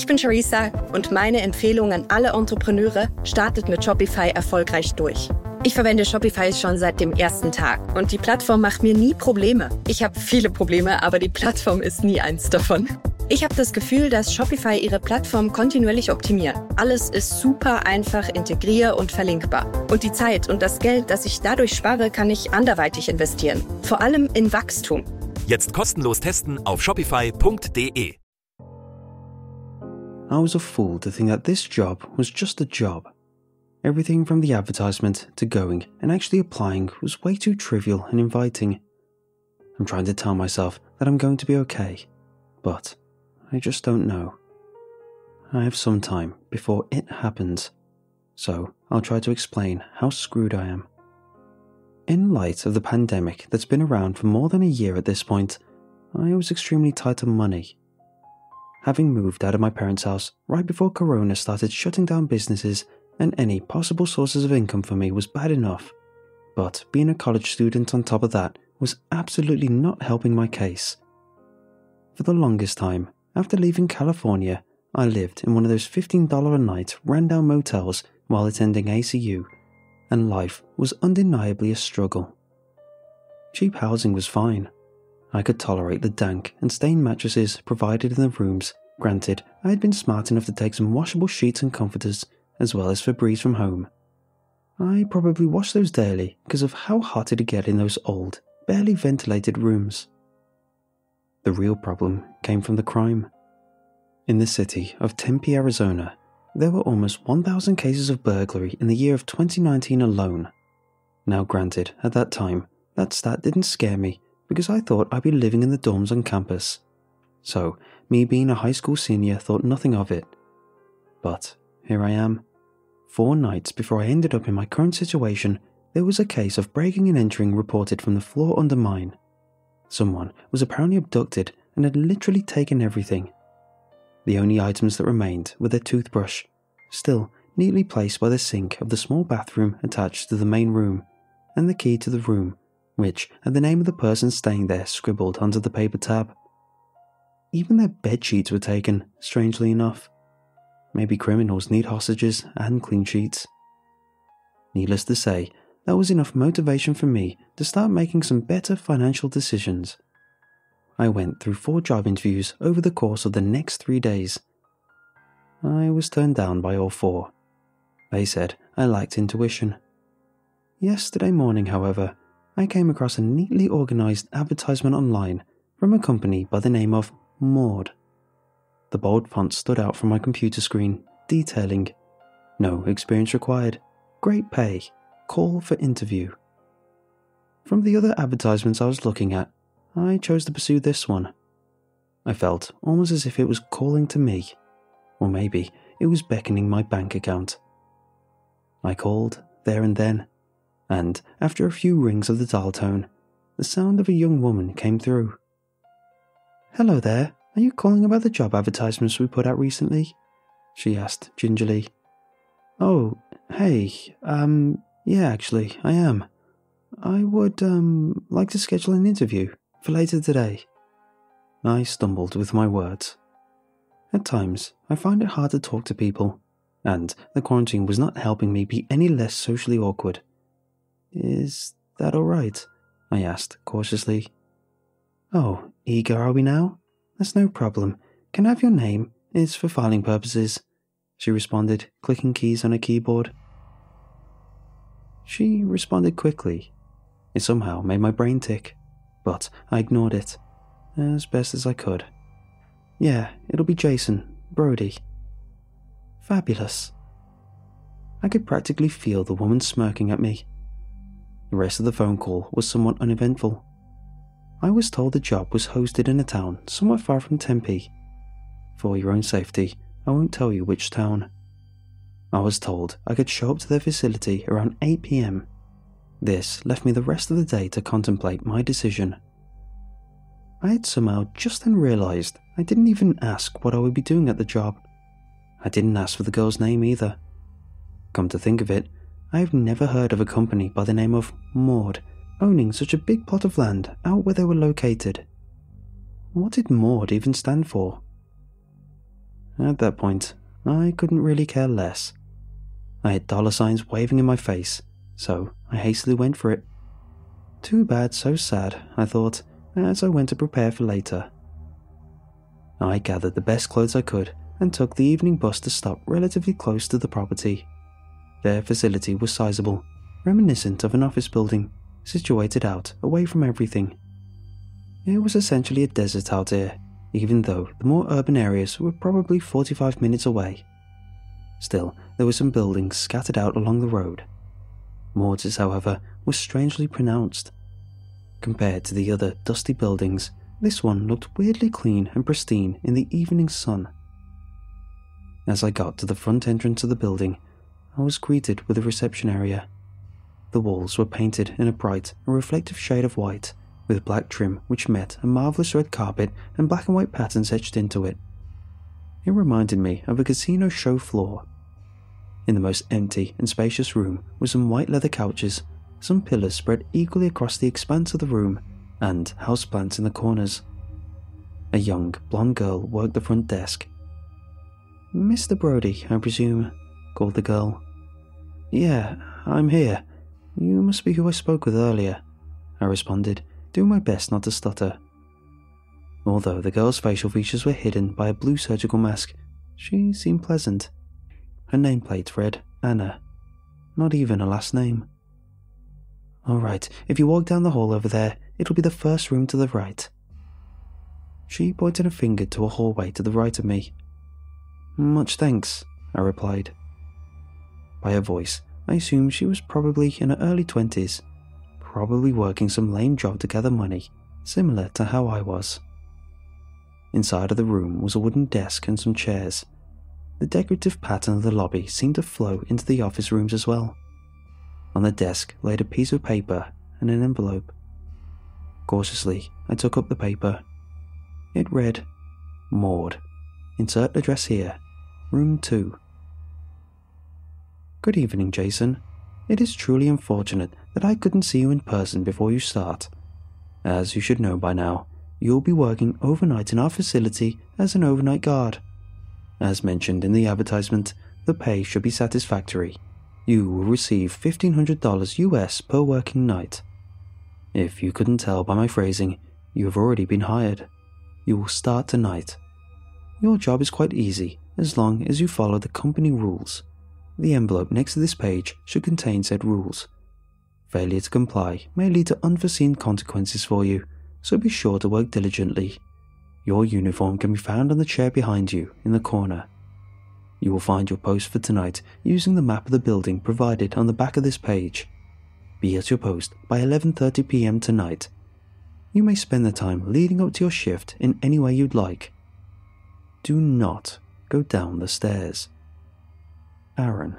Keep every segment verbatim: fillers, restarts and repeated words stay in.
Ich bin Charissa und meine Empfehlung an alle Entrepreneure: startet mit Shopify erfolgreich durch. Ich verwende Shopify schon seit dem ersten Tag und die Plattform macht mir nie Probleme. Ich habe viele Probleme, aber die Plattform ist nie eins davon. Ich habe das Gefühl, dass Shopify ihre Plattform kontinuierlich optimiert. Alles ist super einfach integrier- und verlinkbar. Und die Zeit und das Geld, das ich dadurch spare, kann ich anderweitig investieren. Vor allem in Wachstum. Jetzt kostenlos testen auf shopify punkt de. I was a fool to think that this job was just a job. Everything from the advertisement to going and actually applying was way too trivial and inviting. I'm trying to tell myself that I'm going to be okay, but I just don't know. I have some time before it happens, so I'll try to explain how screwed I am. In light of the pandemic that's been around for more than a year at this point, I was extremely tight on money. Having moved out of my parents' house right before Corona started shutting down businesses and any possible sources of income for me was bad enough, but being a college student on top of that was absolutely not helping my case. For the longest time, after leaving California, I lived in one of those fifteen dollars a night ran-down motels while attending A C U, and life was undeniably a struggle. Cheap housing was fine. I could tolerate the dank and stained mattresses provided in the rooms. Granted, I had been smart enough to take some washable sheets and comforters, as well as Febreze from home. I probably washed those daily because of how hot it'd get in those old, barely ventilated rooms. The real problem came from the crime. In the city of Tempe, Arizona, there were almost one thousand cases of burglary in the year of twenty nineteen alone. Now granted, at that time, that stat didn't scare me because I thought I'd be living in the dorms on campus. So, me being a high school senior thought nothing of it. But here I am. Four nights before I ended up in my current situation, there was a case of breaking and entering reported from the floor under mine. Someone was apparently abducted and had literally taken everything. The only items that remained were their toothbrush, still neatly placed by the sink of the small bathroom attached to the main room, and the key to the room, which had the name of the person staying there scribbled onto the paper tab. Even their bed sheets were taken, strangely enough. Maybe criminals need hostages and clean sheets. Needless to say, that was enough motivation for me to start making some better financial decisions. I went through four job interviews over the course of the next three days. I was turned down by all four. They said I lacked intuition. Yesterday morning, however, I came across a neatly organised advertisement online from a company by the name of Maud. The bold font stood out from my computer screen, detailing, "No experience required, great pay, call for interview." From the other advertisements I was looking at, I chose to pursue this one. I felt almost as if it was calling to me, or maybe it was beckoning my bank account. I called there and then, and after a few rings of the dial tone, the sound of a young woman came through. "Hello there, are you calling about the job advertisements we put out recently?" she asked gingerly. "Oh, hey, um, yeah, actually, I am. I would, um, like to schedule an interview for later today." I stumbled with my words. At times, I find it hard to talk to people, and the quarantine was not helping me be any less socially awkward. "Is that alright?" I asked cautiously. "Oh, eager are we now? That's no problem. Can I have your name? It's for filing purposes," she responded, clicking keys on a keyboard. She responded quickly. It somehow made my brain tick, but I ignored it, as best as I could. "Yeah, it'll be Jason, Brody." "Fabulous." I could practically feel the woman smirking at me. The rest of the phone call was somewhat uneventful. I was told the job was hosted in a town somewhat far from Tempe. For your own safety, I won't tell you which town. I was told I could show up to their facility around eight p.m. This left me the rest of the day to contemplate my decision. I had somehow just then realised I didn't even ask what I would be doing at the job. I didn't ask for the girl's name either. Come to think of it, I have never heard of a company by the name of Maud owning such a big plot of land out where they were located. What did Maud even stand for? At that point, I couldn't really care less. I had dollar signs waving in my face, so I hastily went for it. Too bad, so sad, I thought, as I went to prepare for later. I gathered the best clothes I could and took the evening bus to stop relatively close to the property. Their facility was sizable, reminiscent of an office building, situated out away from everything. It was essentially a desert out here, even though the more urban areas were probably forty-five minutes away. Still, there were some buildings scattered out along the road. Mortis, however, was strangely pronounced. Compared to the other dusty buildings, this one looked weirdly clean and pristine in the evening sun. As I got to the front entrance of the building, I was greeted with a reception area. The walls were painted in a bright and reflective shade of white, with black trim which met a marvellous red carpet and black and white patterns etched into it. It reminded me of a casino show floor. In the most empty and spacious room were some white leather couches, some pillars spread equally across the expanse of the room, and houseplants in the corners. A young, blonde girl worked the front desk. "Mister Brody, I presume," called the girl. "Yeah, I'm here. You must be who I spoke with earlier," I responded, doing my best not to stutter. Although the girl's facial features were hidden by a blue surgical mask, she seemed pleasant. Her nameplate read Anna. Not even a last name. "Alright, if you walk down the hall over there, it'll be the first room to the right." She pointed a finger to a hallway to the right of me. "Much thanks," I replied. By her voice, I assumed she was probably in her early twenties, probably working some lame job to gather money, similar to how I was. Inside of the room was a wooden desk and some chairs. The decorative pattern of the lobby seemed to flow into the office rooms as well. On the desk laid a piece of paper and an envelope. Cautiously, I took up the paper. It read, "Maud. Insert address here. Room two." "Good evening, Jason. It is truly unfortunate that I couldn't see you in person before you start. As you should know by now, you'll be working overnight in our facility as an overnight guard. As mentioned in the advertisement, the pay should be satisfactory. You will receive fifteen hundred dollars U S per working night. If you couldn't tell by my phrasing, you have already been hired. You will start tonight. Your job is quite easy as long as you follow the company rules. The envelope next to this page should contain said rules. Failure to comply may lead to unforeseen consequences for you, so be sure to work diligently. Your uniform can be found on the chair behind you in the corner. You will find your post for tonight using the map of the building provided on the back of this page. Be at your post by eleven thirty p m tonight. You may spend the time leading up to your shift in any way you'd like. Do not go down the stairs. Aaron."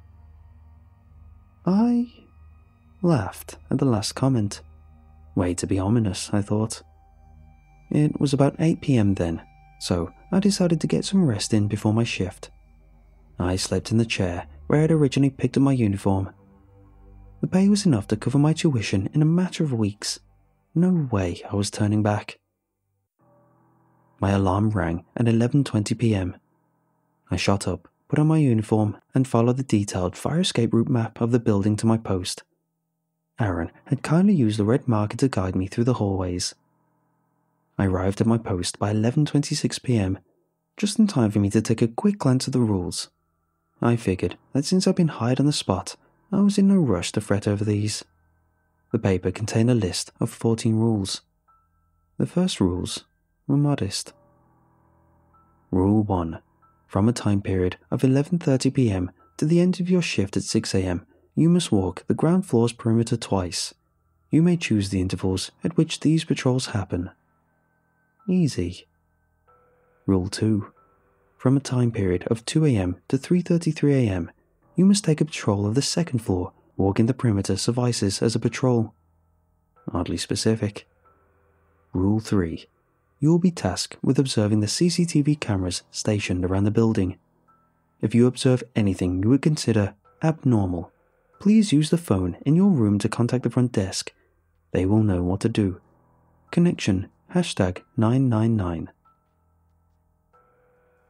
I laughed at the last comment. Way to be ominous, I thought. It was about eight p m then, so I decided to get some rest in before my shift. I slept in the chair where I had originally picked up my uniform. The pay was enough to cover my tuition in a matter of weeks. No way I was turning back. My alarm rang at eleven twenty p m I shot up, put on my uniform, and followed the detailed fire escape route map of the building to my post. Aaron had kindly used the red marker to guide me through the hallways. I arrived at my post by eleven twenty-six p m, just in time for me to take a quick glance at the rules. I figured that since I'd been hired on the spot, I was in no rush to fret over these. The paper contained a list of fourteen rules. The first rules were modest. Rule one. From a time period of eleven thirty p m to the end of your shift at six a m, you must walk the ground floor's perimeter twice. You may choose the intervals at which these patrols happen. Easy. Rule two. From a time period of two a m to three thirty-three a m, you must take a patrol of the second floor. Walking the perimeter suffices as a patrol. Oddly specific. Rule three. You will be tasked with observing the C C T V cameras stationed around the building. If you observe anything you would consider abnormal, please use the phone in your room to contact the front desk. They will know what to do. Connection, hashtag nine nine nine.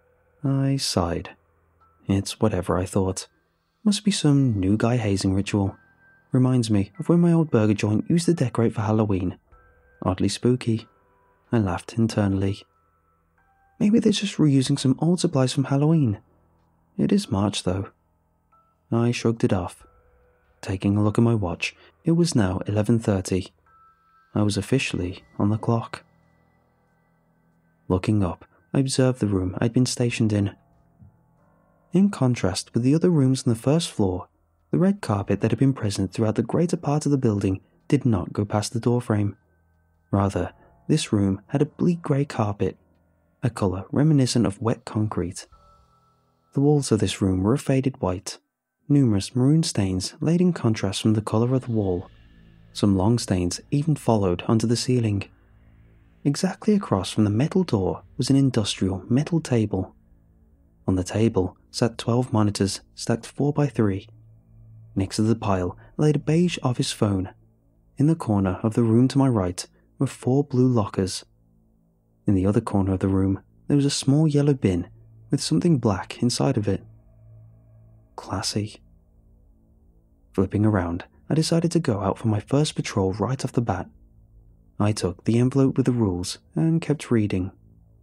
I sighed. It's whatever, I thought. Must be some new guy hazing ritual. Reminds me of when my old burger joint used to decorate for Halloween. Oddly spooky. I laughed internally. Maybe they're just reusing some old supplies from Halloween. It is March, though. I shrugged it off. Taking a look at my watch, it was now eleven thirty. I was officially on the clock. Looking up, I observed the room I'd been stationed in. In contrast with the other rooms on the first floor, the red carpet that had been present throughout the greater part of the building did not go past the doorframe. Rather, this room had a bleak grey carpet, a colour reminiscent of wet concrete. The walls of this room were a faded white, numerous maroon stains laid in contrast from the colour of the wall. Some long stains even followed onto the ceiling. Exactly across from the metal door was an industrial metal table. On the table sat twelve monitors stacked four by three. Next to the pile laid a beige office phone. In the corner of the room to my right were four blue lockers. In the other corner of the room there was a small yellow bin with something black inside of it. Classy. Flipping around, I decided to go out for my first patrol right off the bat. I took the envelope with the rules and kept reading.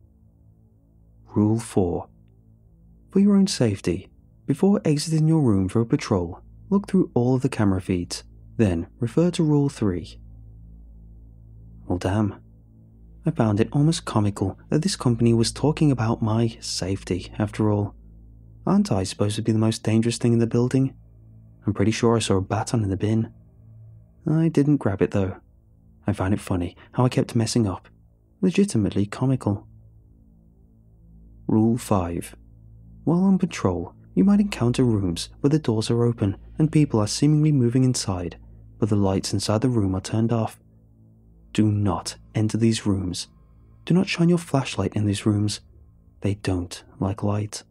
Rule four. For your own safety, before exiting your room for a patrol, look through all of the camera feeds, then refer to Rule three. Well, damn. I found it almost comical that this company was talking about my safety, after all. Aren't I supposed to be the most dangerous thing in the building? I'm pretty sure I saw a baton in the bin. I didn't grab it, though. I found it funny how I kept messing up. Legitimately comical. Rule five. While on patrol, you might encounter rooms where the doors are open and people are seemingly moving inside, but the lights inside the room are turned off. Do not enter these rooms. Do not shine your flashlight in these rooms. They don't like light.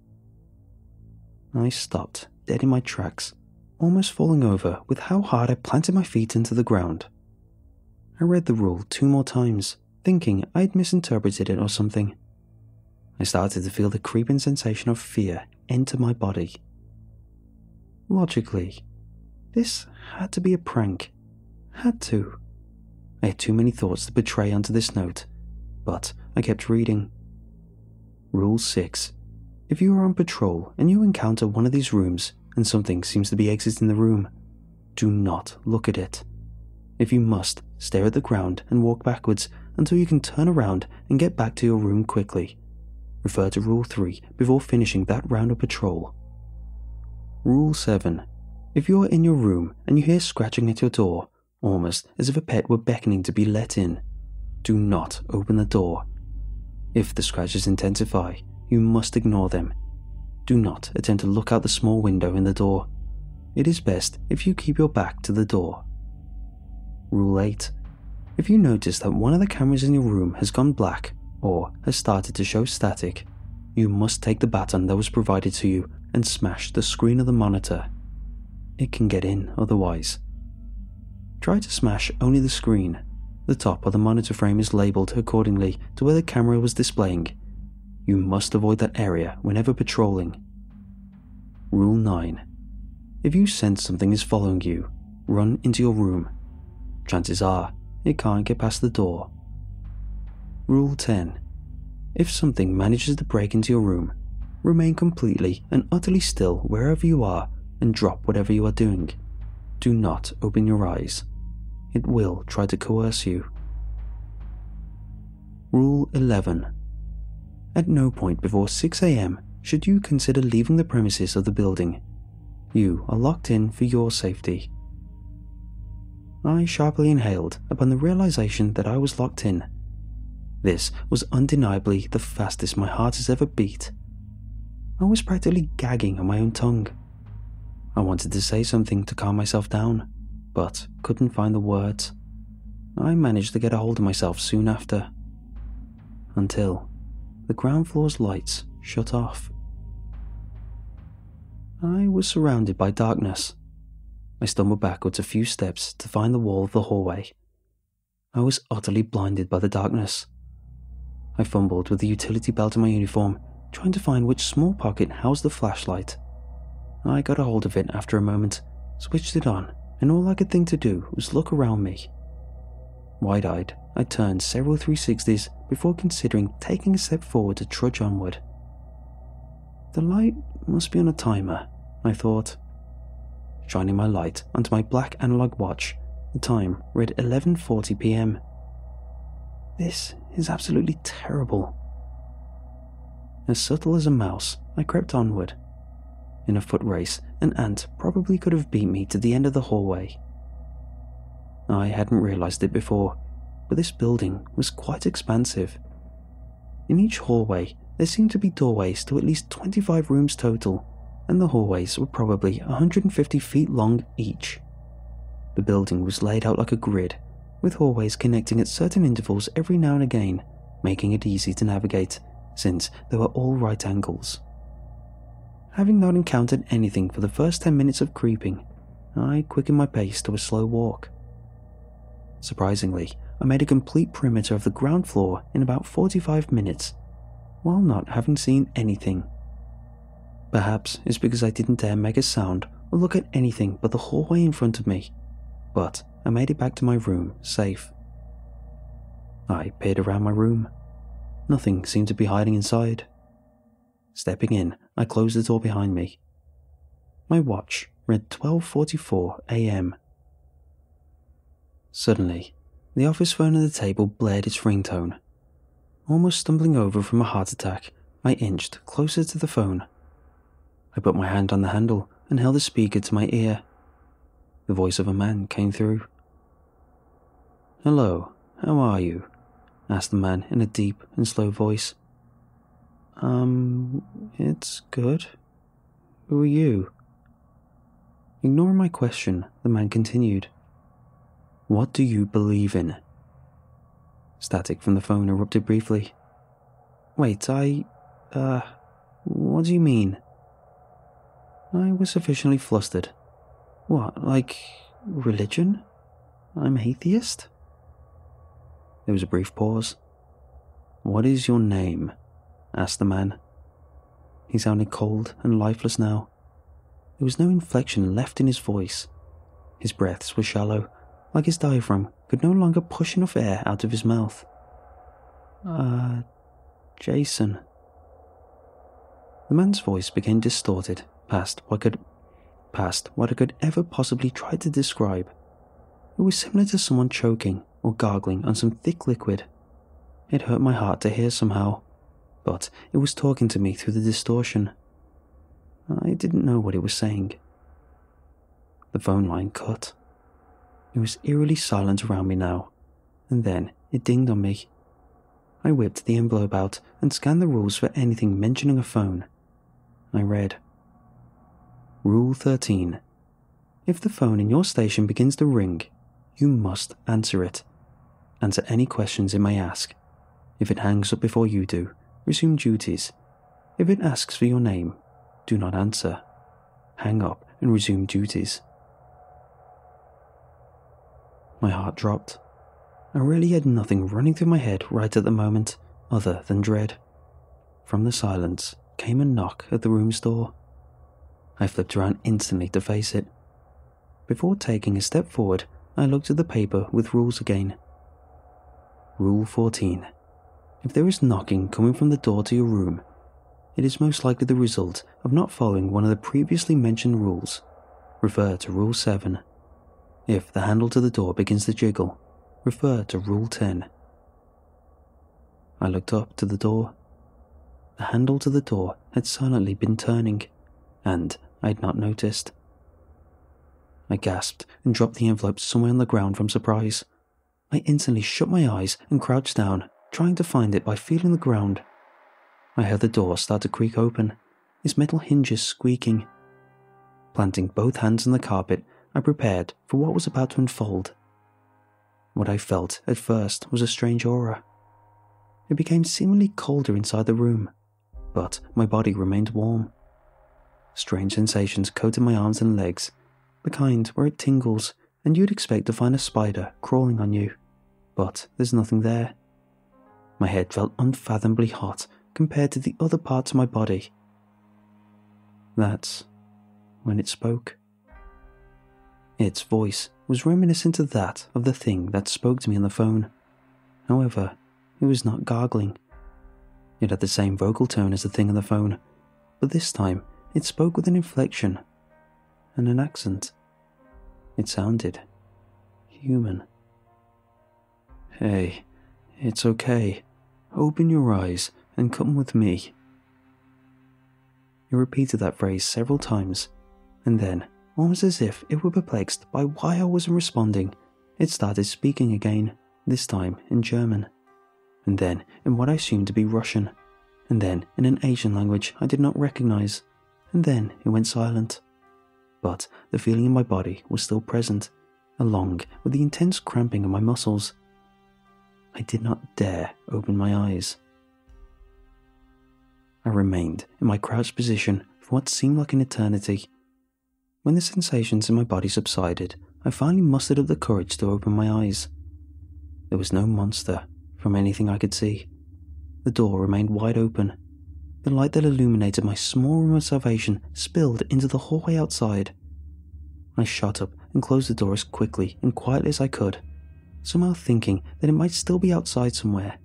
I stopped, dead in my tracks, almost falling over with how hard I planted my feet into the ground. I read the rule two more times, thinking I'd misinterpreted it or something. I started to feel the creeping sensation of fear enter my body. Logically, this had to be a prank. Had to. I had too many thoughts to betray onto this note, but I kept reading. Rule six. If you are on patrol and you encounter one of these rooms and something seems to be exiting the room, do not look at it. If you must, stare at the ground and walk backwards until you can turn around and get back to your room quickly. Refer to Rule three before finishing that round of patrol. Rule seven. If you are in your room and you hear scratching at your door, almost as if a pet were beckoning to be let in, do not open the door. If the scratches intensify, you must ignore them. Do not attempt to look out the small window in the door. It is best if you keep your back to the door. Rule eight. If you notice that one of the cameras in your room has gone black or has started to show static, you must take the baton that was provided to you and smash the screen of the monitor. It can get in otherwise. Try to smash only the screen. The top of the monitor frame is labelled accordingly to where the camera was displaying. You must avoid that area whenever patrolling. Rule nine. If you sense something is following you, run into your room. Chances are, it can't get past the door. Rule ten. If something manages to break into your room, remain completely and utterly still wherever you are and drop whatever you are doing. Do not open your eyes. It will try to coerce you. Rule eleven. At no point before six a m should you consider leaving the premises of the building. You are locked in for your safety. I sharply inhaled upon the realization that I was locked in. This was undeniably the fastest my heart has ever beat. I was practically gagging on my own tongue. I wanted to say something to calm myself down, but couldn't find the words. I managed to get a hold of myself soon after. Until the ground floor's lights shut off. I was surrounded by darkness. I stumbled backwards a few steps to find the wall of the hallway. I was utterly blinded by the darkness. I fumbled with the utility belt in my uniform trying to find which small pocket housed the flashlight. I got a hold of it after a moment, switched it on, and all I could think to do was look around me. Wide-eyed, I turned several three sixties before considering taking a step forward to trudge onward. The light must be on a timer, I thought. Shining my light onto my black analog watch, the time read eleven forty p m. This is absolutely terrible. As subtle as a mouse, I crept onward. In a foot race, an ant probably could have beat me to the end of the hallway. I hadn't realized it before, but this building was quite expansive. In each hallway, there seemed to be doorways to at least twenty-five rooms total, and the hallways were probably one hundred fifty feet long each. The building was laid out like a grid, with hallways connecting at certain intervals every now and again, making it easy to navigate, since they were all right angles. Having not encountered anything for the first ten minutes of creeping, I quickened my pace to a slow walk. Surprisingly, I made a complete perimeter of the ground floor in about forty-five minutes, while not having seen anything. Perhaps it's because I didn't dare make a sound or look at anything but the hallway in front of me, but I made it back to my room safe. I peered around my room. Nothing seemed to be hiding inside. Stepping in, I closed the door behind me. My watch read twelve forty-four a m. Suddenly, the office phone on the table blared its ringtone. Almost stumbling over from a heart attack, I inched closer to the phone. I put my hand on the handle and held the speaker to my ear. The voice of a man came through. "Hello, how are you?" asked the man in a deep and slow voice. Um, it's good. Who are you?" Ignoring my question, the man continued. "What do you believe in?" Static from the phone erupted briefly. "Wait, I... uh... what do you mean?" I was sufficiently flustered. "What, like... religion? I'm atheist?" There was a brief pause. "What is your name?" asked the man. He sounded cold and lifeless now. There was no inflection left in his voice. His breaths were shallow, like his diaphragm could no longer push enough air out of his mouth. Uh, Jason. The man's voice became distorted past what could, past what I could ever possibly try to describe. It was similar to someone choking or gargling on some thick liquid. It hurt my heart to hear somehow, but it was talking to me through the distortion. I didn't know what it was saying. The phone line cut. It was eerily silent around me now, and then it dinged on me. I whipped the envelope out and scanned the rules for anything mentioning a phone. I read, Rule thirteen. If the phone in your station begins to ring, you must answer it. Answer any questions it may ask. If it hangs up before you do, resume duties. If it asks for your name, do not answer. Hang up and resume duties. My heart dropped. I really had nothing running through my head right at the moment, other than dread. From the silence came a knock at the room's door. I flipped around instantly to face it. Before taking a step forward, I looked at the paper with rules again. Rule fourteen. If there is knocking coming from the door to your room, it is most likely the result of not following one of the previously mentioned rules. Refer to Rule seven. If the handle to the door begins to jiggle, refer to Rule ten. I looked up to the door. The handle to the door had silently been turning, and I had not noticed. I gasped and dropped the envelope somewhere on the ground from surprise. I instantly shut my eyes and crouched down, trying to find it by feeling the ground. I heard the door start to creak open, its metal hinges squeaking. Planting both hands on the carpet, I prepared for what was about to unfold. What I felt at first was a strange aura. It became seemingly colder inside the room, but my body remained warm. Strange sensations coated my arms and legs, the kind where it tingles and you'd expect to find a spider crawling on you, but there's nothing there. My head felt unfathomably hot compared to the other parts of my body. That's when it spoke. Its voice was reminiscent of that of the thing that spoke to me on the phone. However, it was not gargling. It had the same vocal tone as the thing on the phone, but this time it spoke with an inflection and an accent. It sounded human. "Hey, it's okay. Open your eyes and come with me." It repeated that phrase several times, and then, almost as if it were perplexed by why I wasn't responding, it started speaking again, this time in German, and then in what I assumed to be Russian, and then in an Asian language I did not recognize, and then it went silent. But the feeling in my body was still present, along with the intense cramping of my muscles. I did not dare open my eyes. I remained in my crouched position for what seemed like an eternity. When the sensations in my body subsided, I finally mustered up the courage to open my eyes. There was no monster, from anything I could see. The door remained wide open. The light that illuminated my small room of salvation spilled into the hallway outside. I shot up and closed the door as quickly and quietly as I could, somehow thinking that it might still be outside somewhere.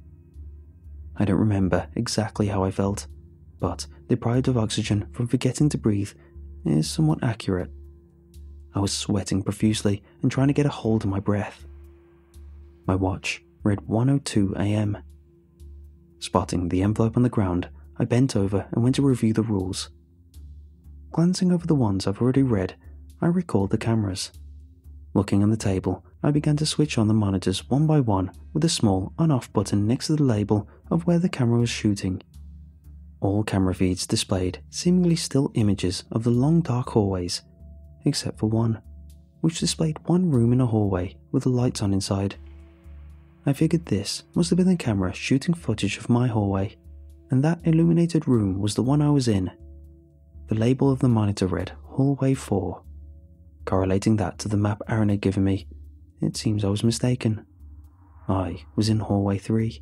I don't remember exactly how I felt, but deprived of oxygen from forgetting to breathe is somewhat accurate. I was sweating profusely and trying to get a hold of my breath. My watch read one oh two a m. Spotting the envelope on the ground, I bent over and went to review the rules. Glancing over the ones I've already read, I recalled the cameras. Looking on the table, I began to switch on the monitors one by one with a small on-off button next to the label of where the camera was shooting. All camera feeds displayed seemingly still images of the long dark hallways, except for one, which displayed one room in a hallway with the lights on inside. I figured this must have been the camera shooting footage of my hallway, and that illuminated room was the one I was in. The label of the monitor read Hallway four. Correlating that to the map Aaron had given me, it seems I was mistaken. I was in Hallway three.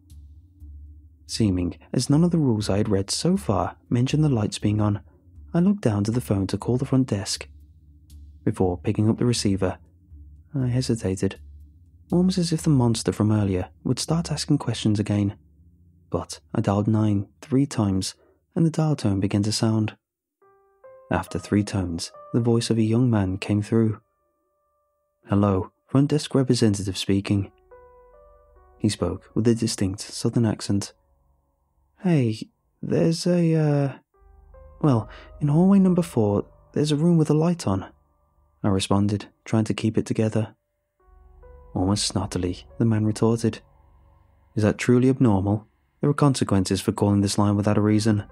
Seeming as none of the rules I had read so far mentioned the lights being on, I looked down to the phone to call the front desk. Before picking up the receiver, I hesitated, almost as if the monster from earlier would start asking questions again. But I dialed nine three times, and the dial tone began to sound. After three tones, the voice of a young man came through. "Hello, front desk representative speaking." He spoke with a distinct southern accent. "Hey, there's a, uh... well, in hallway number four, there's a room with a light on," I responded, trying to keep it together. Almost snottily, the man retorted, "Is that truly abnormal? There are consequences for calling this line without a reason."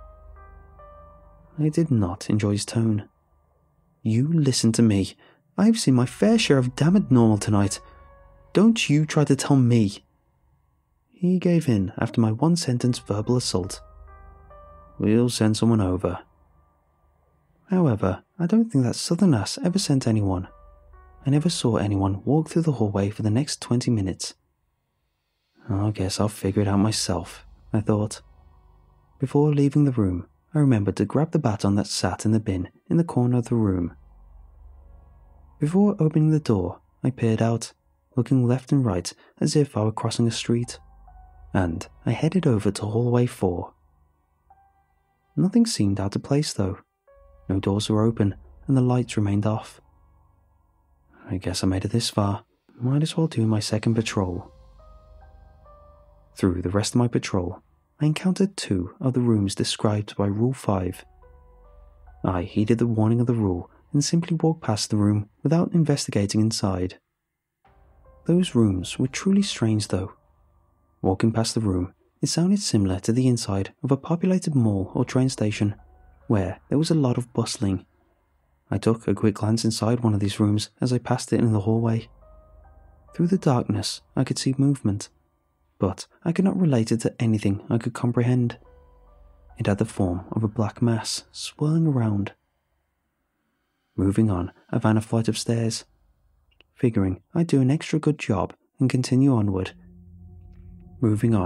I did not enjoy his tone. "You listen to me. I've seen my fair share of damn abnormal tonight. Don't you try to tell me." He gave in after my one-sentence verbal assault. "We'll send someone over." However, I don't think that southern ass ever sent anyone. I never saw anyone walk through the hallway for the next twenty minutes. I guess I'll figure it out myself, I thought. Before leaving the room, I remembered to grab the baton that sat in the bin in the corner of the room. Before opening the door, I peered out, looking left and right as if I were crossing a street, and I headed over to hallway four. Nothing seemed out of place though. No doors were open, and the lights remained off. I guess I made it this far. Might as well do my second patrol. Through the rest of my patrol, I encountered two of the rooms described by Rule five. I heeded the warning of the rule and simply walked past the room without investigating inside. Those rooms were truly strange though. Walking past the room, it sounded similar to the inside of a populated mall or train station, where there was a lot of bustling. I took a quick glance inside one of these rooms as I passed it in the hallway. Through the darkness, I could see movement, but I could not relate it to anything I could comprehend. It had the form of a black mass swirling around. Moving on, I found a flight of stairs, figuring I'd do an extra good job and continue onward. Moving on,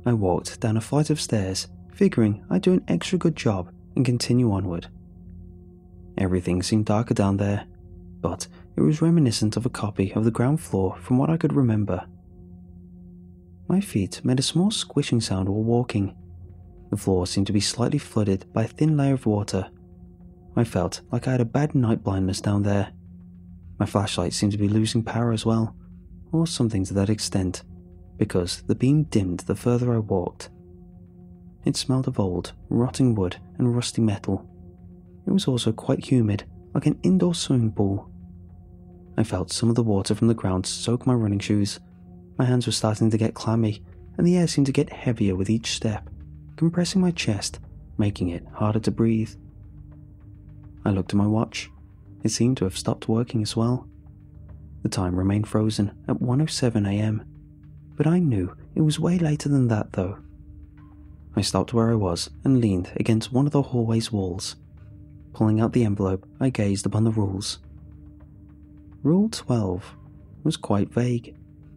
I walked down a flight of stairs, figuring I'd do an extra good job and continue onward. Everything seemed darker down there, but it was reminiscent of a copy of the ground floor from what I could remember. My feet made a small squishing sound while walking. The floor seemed to be slightly flooded by a thin layer of water. I felt like I had a bad night blindness down there. My flashlight seemed to be losing power as well, or something to that extent, because the beam dimmed the further I walked. It smelled of old, rotting wood and rusty metal. It was also quite humid, like an indoor swimming pool. I felt some of the water from the ground soak my running shoes. My hands were starting to get clammy, and the air seemed to get heavier with each step, compressing my chest, making it harder to breathe. I looked at my watch. It seemed to have stopped working as well. The time remained frozen at one oh seven a.m., but I knew it was way later than that though. I stopped where I was and leaned against one of the hallway's walls. Pulling out the envelope, I gazed upon the rules. Rule twelve was quite vague.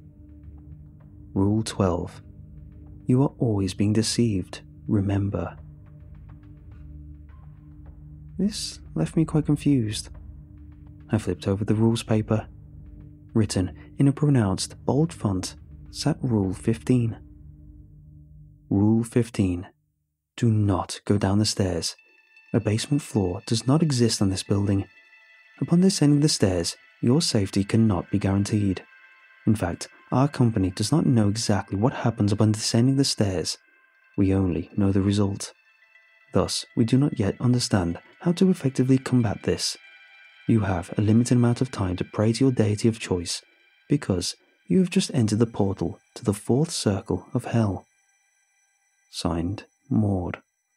Rule twelve. You are always being deceived, remember. This left me quite confused. I flipped over the rules paper. Written in a pronounced, bold font sat Rule fifteen. Rule fifteen. Do not go down the stairs. A basement floor does not exist on this building. Upon descending the stairs, your safety cannot be guaranteed. In fact, our company does not know exactly what happens upon descending the stairs. We only know the result. Thus, we do not yet understand how to effectively combat this. You have a limited amount of time to pray to your deity of choice, because you have just entered the portal to the fourth circle of hell. Signed, Maud.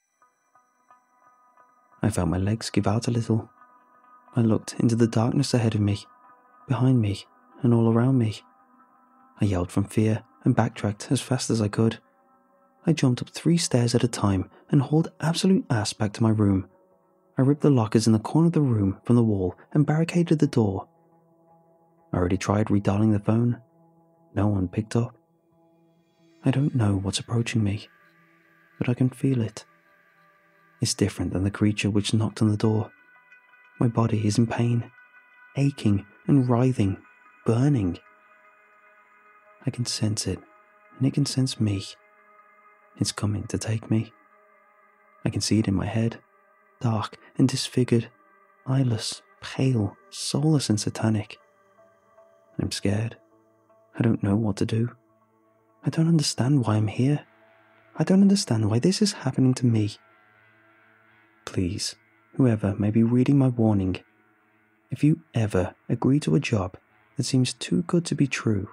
I felt my legs give out a little. I looked into the darkness ahead of me, behind me, and all around me. I yelled from fear and backtracked as fast as I could. I jumped up three stairs at a time and hauled absolute ass back to my room. I ripped the lockers in the corner of the room from the wall and barricaded the door. I already tried redialing the phone. No one picked up. I don't know what's approaching me, but I can feel it. It's different than the creature which knocked on the door. My body is in pain, aching and writhing, burning. I can sense it, and it can sense me. It's coming to take me. I can see it in my head, dark and disfigured, eyeless, pale, soulless and satanic. I'm scared. I don't know what to do. I don't understand why I'm here. I don't understand why this is happening to me. Please, whoever may be reading my warning, if you ever agree to a job that seems too good to be true,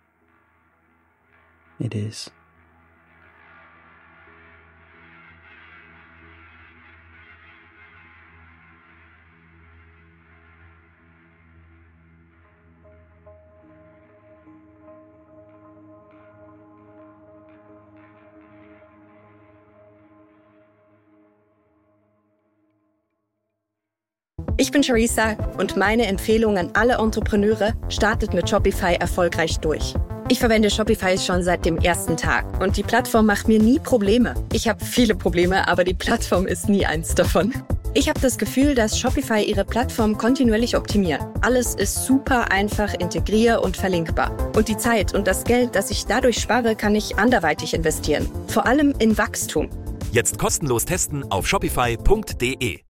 it is. Ich bin Charissa und meine Empfehlung an alle Entrepreneure: startet mit Shopify erfolgreich durch. Ich verwende Shopify schon seit dem ersten Tag und die Plattform macht mir nie Probleme. Ich habe viele Probleme, aber die Plattform ist nie eins davon. Ich habe das Gefühl, dass Shopify ihre Plattform kontinuierlich optimiert. Alles ist super einfach integrier- und verlinkbar. Und die Zeit und das Geld, das ich dadurch spare, kann ich anderweitig investieren. Vor allem in Wachstum. Jetzt kostenlos testen auf shopify punkt de.